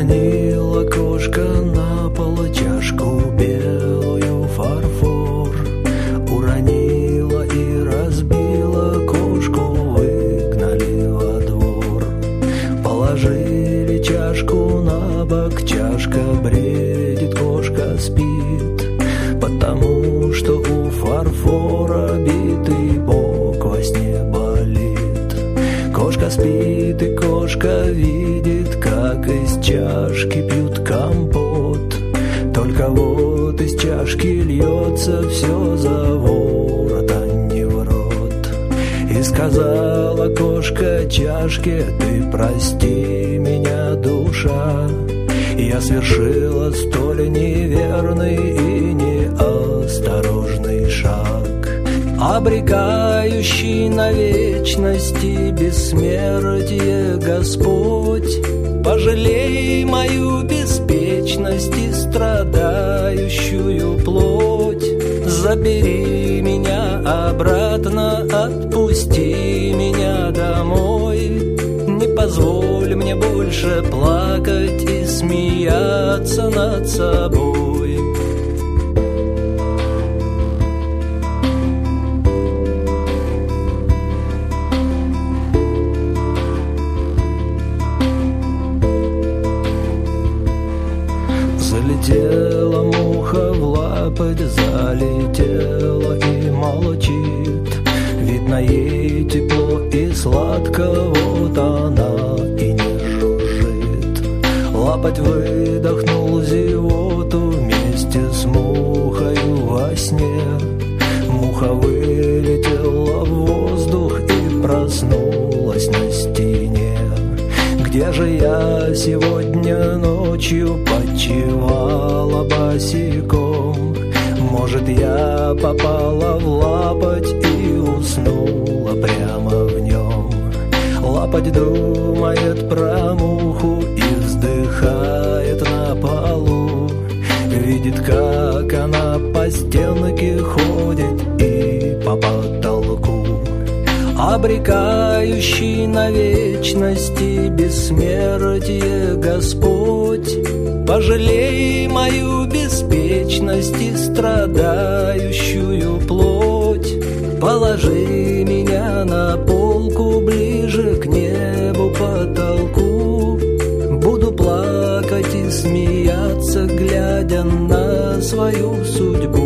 Уронила кошка на пол чашку белую фарфор. Уронила и разбила, кошку выгнали во двор. Положили чашку на бок, чашка бредит, кошка спит, потому что у фарфора битый бок во сне болит. Кошка спит и кошка видит, как из чашки пьют компот. Только вот из чашки льется все за ворот, а не в рот. И сказала кошка чашке: ты прости меня, душа, я совершила столь неверный и неосторожный шаг, обрекающий на вечности бессмертие Господь. Пожалей мою беспечность и страдающую плоть. Забери меня обратно, отпусти меня домой. Не позволь мне больше плакать и смеяться над собой. Залетела муха в лапоть, залетела и молчит. Видно, ей тепло и сладко, вот она и не жужжит. Лапоть выдохнул зевоту вместе с мухою во сне. Муха вылетела в воздух и проснулась на стене. Где же я сегодня ночью почивала босиком? Может, я попала в лапоть и уснула прямо в нем. Лапоть думает про муху и вздыхает на полу. Видит, как она по стенке ходит и по потолку. Обрекающий на вечности бессмертие Господь, пожалей мою беспечность и страдающую плоть. Положи меня на полку ближе к небу, потолку. Буду плакать и смеяться, глядя на свою судьбу.